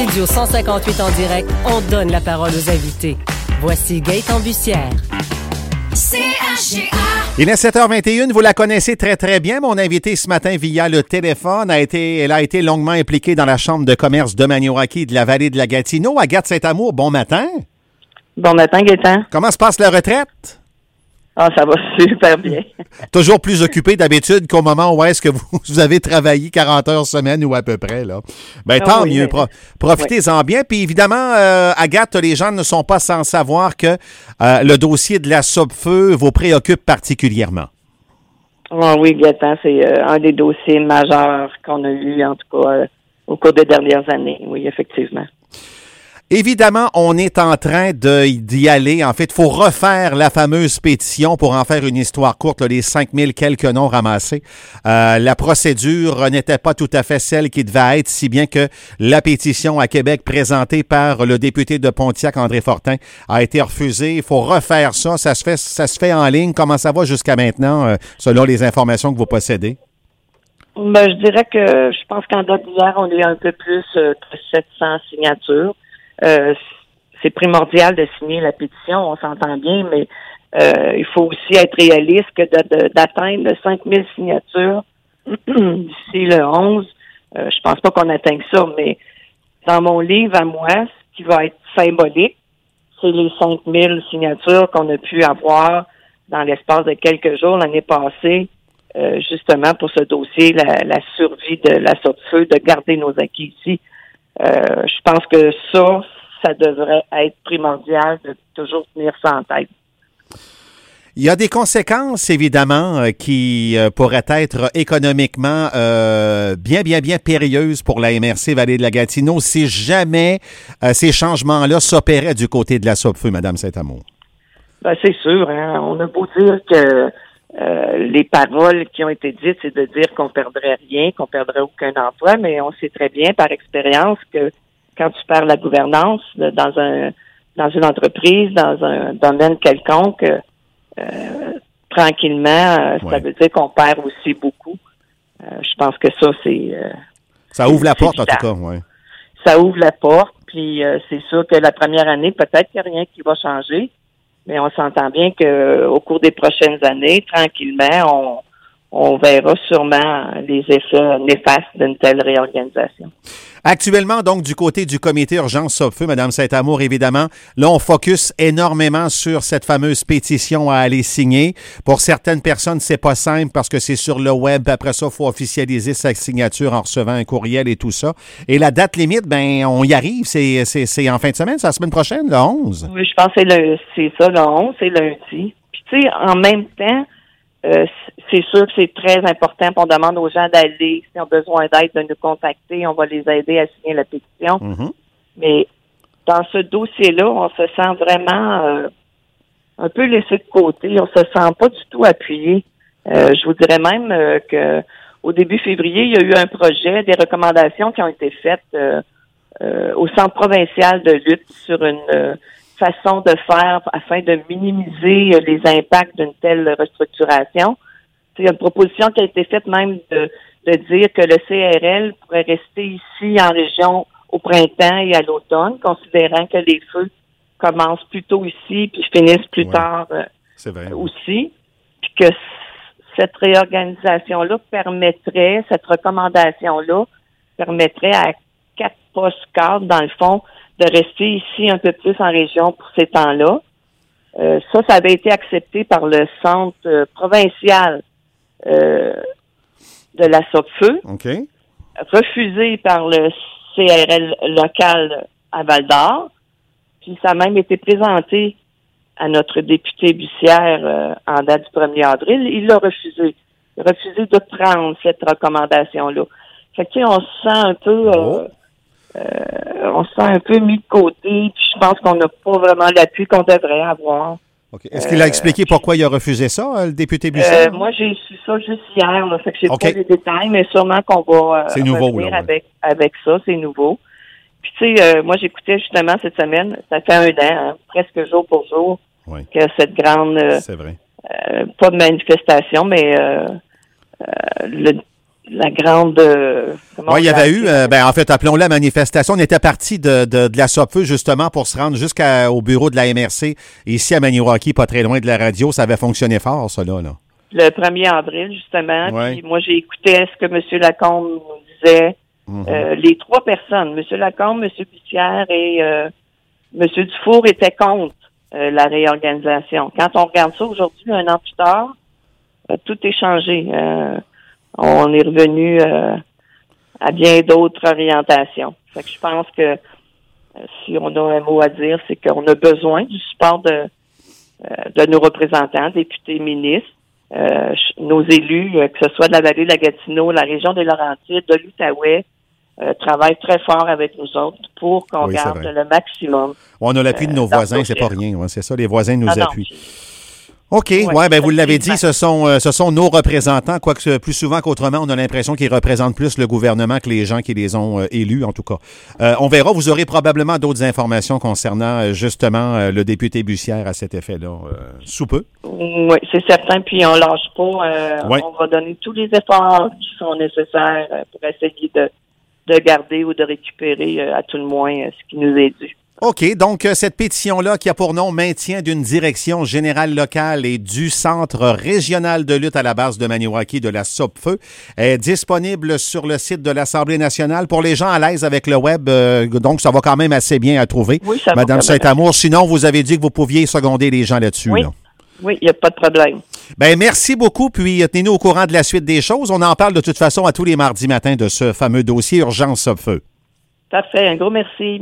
Studio 158 en direct, on donne la parole aux invités. Voici Gaëtan Bussière. CHGA. Il est 7h21, vous la connaissez très très bien. Mon invité ce matin via le téléphone elle a été longuement impliquée dans la chambre de commerce de Manioraki de la vallée de la Gatineau. Agathe Saint-Amour, bon matin. Bon matin, Gaëtan. Comment se passe la retraite? Ah, ça va super bien. Toujours plus occupé d'habitude qu'au moment où est-ce que vous avez travaillé 40 heures semaine ou à peu près, là. Ben, tant mieux. Profitez-en bien. Puis évidemment, Agathe, les gens ne sont pas sans savoir que le dossier de la Sopfeu vous préoccupe particulièrement. Ah oui, Gaëtan, c'est un des dossiers majeurs qu'on a eu, en tout cas, au cours des dernières années. Oui, effectivement. Évidemment, on est en train d'y aller. En fait, il faut refaire la fameuse pétition pour en faire une histoire courte, là, les 5000 quelques noms ramassés. La procédure n'était pas tout à fait celle qui devait être, si bien que la pétition à Québec présentée par le député de Pontiac, André Fortin, a été refusée. Il faut refaire ça. Ça se fait en ligne. Comment ça va jusqu'à maintenant, selon les informations que vous possédez? Ben, je dirais que je pense qu'en date d'hier, on est un peu plus que 700 signatures. C'est primordial de signer la pétition, on s'entend bien, mais il faut aussi être réaliste que d'atteindre 5000 signatures d'ici le 11, je pense pas qu'on atteigne ça, mais dans mon livre à moi, ce qui va être symbolique, c'est les 5000 signatures qu'on a pu avoir dans l'espace de quelques jours l'année passée, justement pour ce dossier, la survie de la Sopfeu, de garder nos acquis ici. Je pense que ça devrait être primordial de toujours tenir ça en tête. Il y a des conséquences, évidemment, qui pourraient être économiquement bien périlleuses pour la MRC Vallée de la Gatineau si jamais ces changements-là s'opéraient du côté de la Sopfeu, Mme Saint-Amour. Ben, c'est sûr. Hein? On a beau dire que les paroles qui ont été dites, c'est de dire qu'on perdrait rien, qu'on perdrait aucun emploi, mais on sait très bien par expérience que quand tu perds la gouvernance dans une entreprise, dans un domaine quelconque, tranquillement, ça veut dire qu'on perd aussi beaucoup. Je pense que ça, c'est... ça ouvre la porte, en tout cas, oui. Ça ouvre la porte, puis c'est sûr que la première année, peut-être qu'il n'y a rien qui va changer, mais on s'entend bien qu'au cours des prochaines années, tranquillement, on verra sûrement les effets néfastes d'une telle réorganisation. Actuellement, donc, du côté du comité Urgence Sopfeu, Mme Saint-Amour, évidemment, là, on focus énormément sur cette fameuse pétition à aller signer. Pour certaines personnes, c'est pas simple parce que c'est sur le web. Après ça, il faut officialiser sa signature en recevant un courriel et tout ça. Et la date limite, ben, on y arrive. C'est en fin de semaine, c'est la semaine prochaine, le 11. Oui, je pense que c'est ça, le 11, c'est lundi. Puis, tu sais, en même temps, c'est sûr que c'est très important. On demande aux gens d'aller, s'ils ont besoin d'aide, de nous contacter. On va les aider à signer la pétition. Mm-hmm. Mais dans ce dossier-là, on se sent vraiment un peu laissé de côté. On se sent pas du tout appuyé. Je vous dirais même que au début février, il y a eu un projet, des recommandations qui ont été faites au Centre provincial de lutte sur une façon de faire afin de minimiser les impacts d'une telle restructuration. Il y a une proposition qui a été faite même de dire que le CRL pourrait rester ici en région au printemps et à l'automne, considérant que les feux commencent plus tôt ici puis finissent plus tard c'est vrai, aussi. Puis que cette réorganisation-là cette recommandation-là permettrait à 4 postes cadres, dans le fond, de rester ici un peu plus en région pour ces temps-là. Ça avait été accepté par le centre provincial de la Sopfeu, refusé par le CRL local à Val-d'Or, puis ça a même été présenté à notre député Bussière en date du 1er avril. Il l'a refusé. Il a refusé de prendre cette recommandation-là. Fait que, tu sais, on se sent un peu... on se sent un peu mis de côté, puis je pense qu'on n'a pas vraiment l'appui qu'on devrait avoir. Okay. Est-ce qu'il a expliqué pourquoi il a refusé ça, le député Bussière? Moi, j'ai su ça juste hier, là, fait que j'ai pas les détails, mais sûrement qu'on va c'est nouveau, là, avec ça, c'est nouveau. Puis tu sais, moi j'écoutais justement cette semaine, ça fait un an, hein, presque jour pour jour, que cette grande, c'est vrai. pas de manifestation, mais la grande... Oui, il y avait eu, en fait, appelons-la manifestation. On était parti de la Sopfeu, justement, pour se rendre jusqu'au bureau de la MRC, ici à Maniwaki, pas très loin de la radio. Ça avait fonctionné fort, ça, là. Le 1er avril, justement. Ouais. Puis moi, j'ai écouté ce que M. Lacombe nous disait. Les 3 personnes, M. Lacombe, M. Bussière et M. Dufour étaient contre la réorganisation. Quand on regarde ça aujourd'hui, un an plus tard, tout est changé. On est revenu à bien d'autres orientations. Fait que je pense que si on a un mot à dire, c'est qu'on a besoin du support de nos représentants, députés, ministres, nos élus, que ce soit de la vallée de la Gatineau, la région des Laurentides, de l'Outaouais, travaillent très fort avec nous autres pour qu'on garde le maximum. On a l'appui de nos voisins, c'est pas rien. Ouais, c'est ça, les voisins nous appuient. OK, vous l'avez dit, ce sont nos représentants, quoique plus souvent qu'autrement, on a l'impression qu'ils représentent plus le gouvernement que les gens qui les ont élus, en tout cas. On verra, vous aurez probablement d'autres informations concernant justement le député Bussière à cet effet-là, sous peu. Oui, c'est certain, puis on lâche pas. On va donner tous les efforts qui sont nécessaires pour essayer de garder ou de récupérer à tout le moins ce qui nous est dû. OK, donc cette pétition-là qui a pour nom maintien d'une direction générale locale et du Centre régional de lutte à la base de Maniwaki de la Sopfeu est disponible sur le site de l'Assemblée nationale pour les gens à l'aise avec le web. Donc, ça va quand même assez bien à trouver. Oui, ça Madame Saint-Amour, sinon, vous avez dit que vous pouviez seconder les gens là-dessus. Oui, oui, il n'y a pas de problème. Bien, merci beaucoup, puis tenez-nous au courant de la suite des choses. On en parle de toute façon à tous les mardis matins de ce fameux dossier Urgence Sopfeu. Parfait, un gros merci.